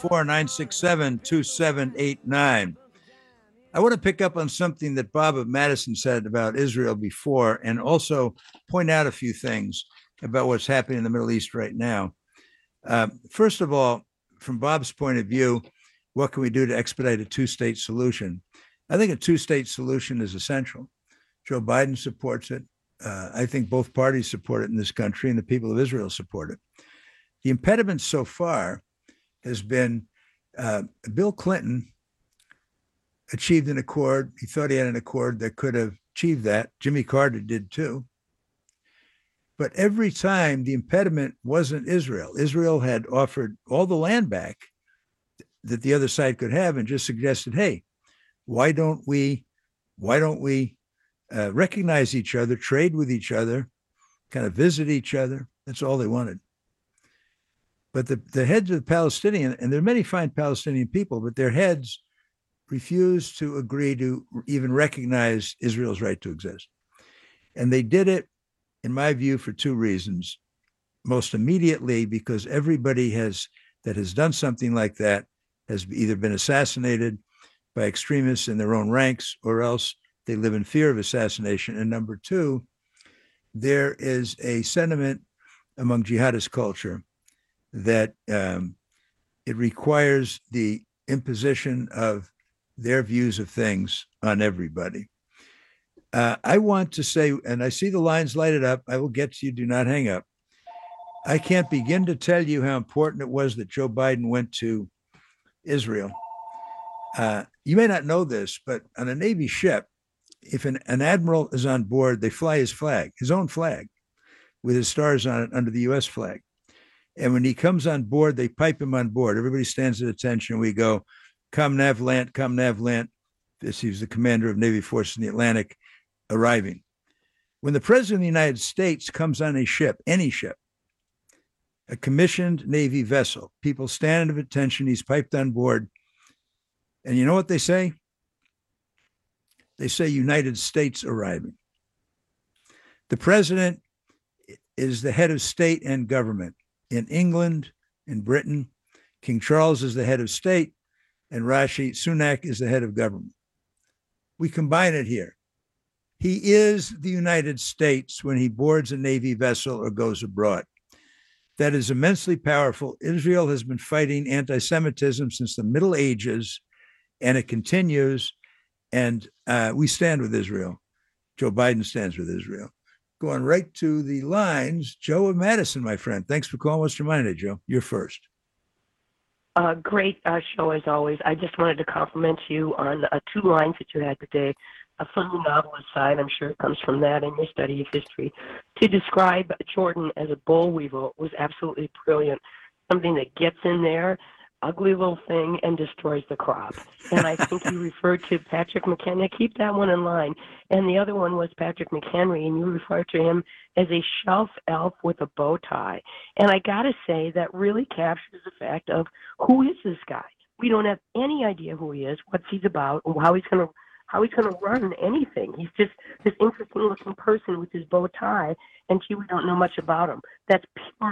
844-967-2789. I want to pick up on something that Bob of Madison said about Israel before, and also point out a few things about what's happening in the Middle East right now. First of all, from Bob's point of view, what can we do to expedite a two-state solution? I think a two-state solution is essential. Joe Biden supports it. I think both parties support it in this country, and the people of Israel support it. The impediment so far has been Bill Clinton achieved an accord. He thought he had an accord that could have achieved that. Jimmy Carter did too. But every time the impediment wasn't Israel. Israel had offered all the land back that the other side could have and just suggested, hey, why don't we recognize each other, trade with each other, kind of visit each other. That's all they wanted. But the heads of the Palestinian, and there are many fine Palestinian people, but their heads refused to agree to even recognize Israel's right to exist. And they did it, in my view, for two reasons. Most immediately, because everybody that has done something like that has either been assassinated by extremists in their own ranks, or else they live in fear of assassination. And number two, there is a sentiment among jihadist culture that it requires the imposition of their views of things on everybody. I want to say, and I see the lines lighted up, I will get to you, do not hang up. I can't begin to tell you how important it was that Joe Biden went to Israel. You may not know this, but on a Navy ship, if an admiral is on board, they fly his flag, his own flag, with his stars on it under the U.S. flag. And when he comes on board, they pipe him on board. Everybody stands at attention. We go, come nav land, come nav land. He's the commander of Navy forces in the Atlantic, arriving. When the president of the United States comes on a ship, any ship, a commissioned Navy vessel, people stand at attention. He's piped on board. And you know what they say? They say United States arriving. The president is the head of state and government. In England, in Britain, King Charles is the head of state, and Rishi Sunak is the head of government. We combine it here. He is the United States when he boards a Navy vessel or goes abroad. That is immensely powerful. Israel has been fighting anti-Semitism since the Middle Ages, and it continues. And we stand with Israel. Joe Biden stands with Israel. Going right to the lines, Joe of Madison, my friend. Thanks for calling. What's your mind today, Joe? You're first. Great show as always. I just wanted to compliment you on two lines that you had today. From the novelist side, I'm sure it comes from that in your study of history. To describe Jordan as a boll weevil was absolutely brilliant. Something that gets in there, ugly little thing, and destroys the crop. And I think you referred to Patrick McHenry. Keep that one in line. And the other one was Patrick McHenry, and you referred to him as a shelf elf with a bow tie. And I got to say, that really captures the fact of who is this guy? We don't have any idea who he is, what he's about, and how he's going to how he's going to run anything. He's just this interesting-looking person with his bow tie, and we don't know much about him. That's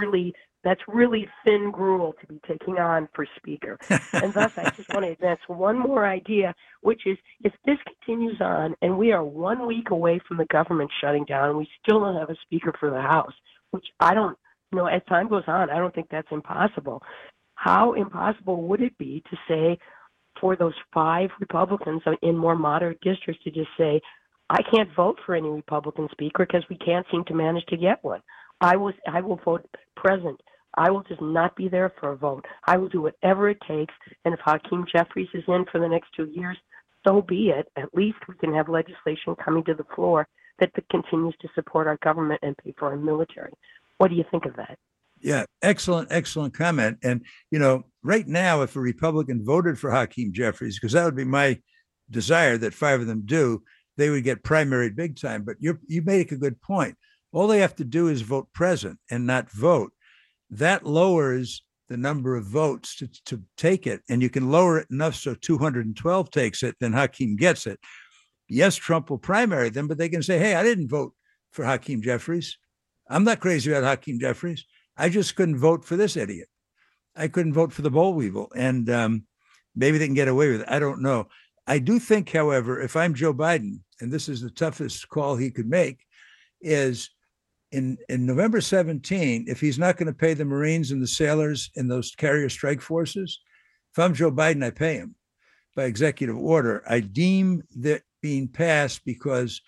really thin gruel to be taking on for Speaker. And thus, I just want to advance one more idea, which is if this continues on and we are 1 week away from the government shutting down and we still don't have a Speaker for the House, which I don't know, as time goes on, I don't think that's impossible. How impossible would it be to say for those 5 Republicans in more moderate districts to just say, I can't vote for any Republican Speaker because we can't seem to manage to get one. I will vote present. I will just not be there for a vote. I will do whatever it takes. And if Hakeem Jeffries is in for the next 2 years, so be it. At least we can have legislation coming to the floor that continues to support our government and pay for our military. What do you think of that? Yeah, excellent comment. And, right now, if a Republican voted for Hakeem Jeffries, because that would be my desire that 5 of them do, they would get primaried big time. But you make a good point. All they have to do is vote present and not vote. That lowers the number of votes to take it. And you can lower it enough so 212 takes it, then Hakeem gets it. Yes, Trump will primary them, but they can say, hey, I didn't vote for Hakeem Jeffries. I'm not crazy about Hakeem Jeffries. I just couldn't vote for this idiot. I couldn't vote for the boll weevil. And maybe they can get away with it. I don't know. I do think, however, if I'm Joe Biden, and this is the toughest call he could make, is in November 17, if he's not going to pay the Marines and the sailors in those carrier strike forces, if I'm Joe Biden, I pay him by executive order. I deem that being passed because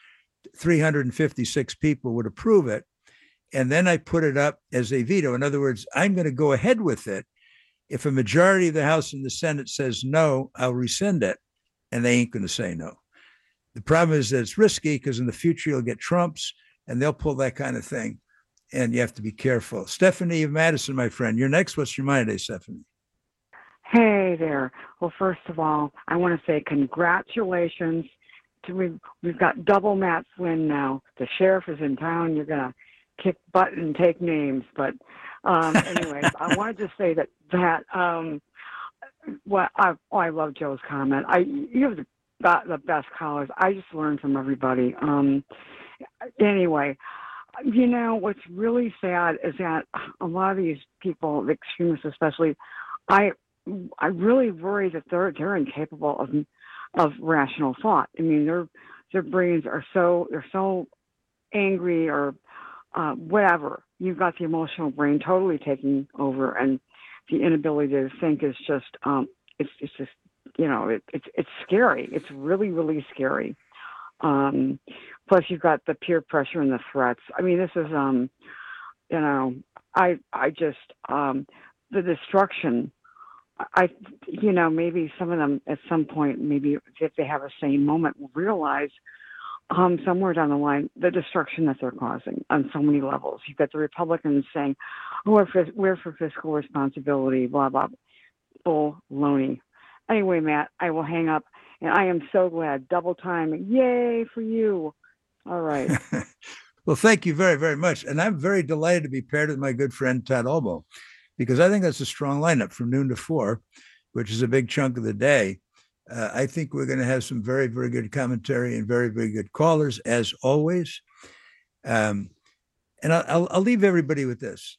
356 people would approve it. And then I put it up as a veto. In other words, I'm going to go ahead with it. If a majority of the House and the Senate says no, I'll rescind it. And they ain't going to say no. The problem is that it's risky because in the future you'll get Trumps and they'll pull that kind of thing. And you have to be careful. Stephanie of Madison, my friend, you're next. What's your mind today, Stephanie? Hey there. Well, first of all, I want to say congratulations. We've got double Matt Flynn now. The sheriff is in town. You're going to kick butt and take names. But anyway, I wanted to say that I love Joe's comment. You have the best callers. I just learned from everybody. Anyway, what's really sad is that a lot of these people, the extremists especially, I really worry that they're incapable of rational thought. I mean, their brains are they're so angry or whatever. You've got the emotional brain totally taking over, and the inability to think is just it's just it's scary. It's really, really scary. Plus you've got the peer pressure and the threats. I mean, this is I just the destruction. Maybe some of them at some point, maybe if they have a sane moment, will realize somewhere down the line the destruction that they're causing on so many levels. You've got the Republicans saying, "Oh, we're for fiscal responsibility," blah blah, baloney. Anyway, Matt, I will hang up, and I am so glad. Double time, yay for you! All right. Well, thank you very, very much, and I'm very delighted to be paired with my good friend Todd Albo, because I think that's a strong lineup from noon to 4, which is a big chunk of the day. I think we're going to have some very, very good commentary and very, very good callers, as always. And I'll leave everybody with this.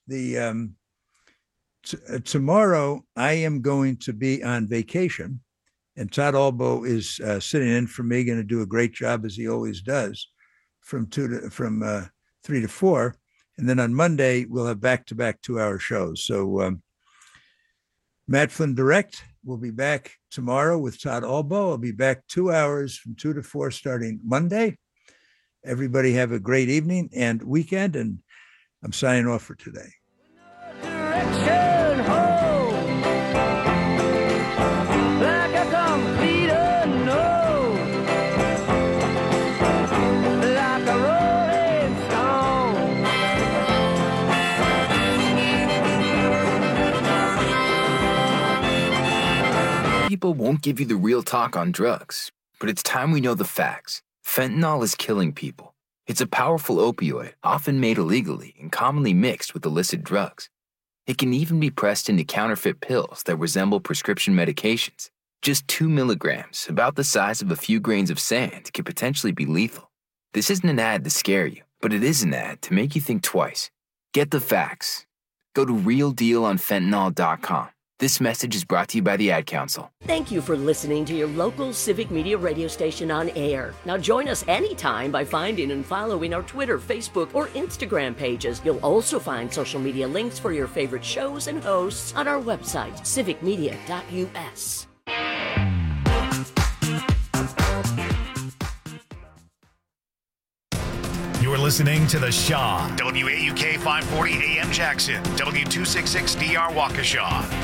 Tomorrow, I am going to be on vacation, and Todd Albo is sitting in for me, going to do a great job, as he always does, from 3 to 4. And then on Monday, we'll have back-to-back 2-hour shows. So Matt Flynn Direct will be back tomorrow with Todd Albo. I'll be back 2 hours from 2 to 4 starting Monday. Everybody have a great evening and weekend, and I'm signing off for today. Direction home, like a complete unknown, like a rolling stone. People won't give you the real talk on drugs, but it's time we know the facts. Fentanyl is killing people. It's a powerful opioid, often made illegally and commonly mixed with illicit drugs. It can even be pressed into counterfeit pills that resemble prescription medications. Just 2 milligrams, about the size of a few grains of sand, can potentially be lethal. This isn't an ad to scare you, but it is an ad to make you think twice. Get the facts. Go to realdealonfentanyl.com. This message is brought to you by the Ad Council. Thank you for listening to your local Civic Media radio station on air. Now join us anytime by finding and following our Twitter, Facebook, or Instagram pages. You'll also find social media links for your favorite shows and hosts on our website, civicmedia.us. You're listening to The Shaw, WAUK 540 AM Jackson, W266DR Waukesha.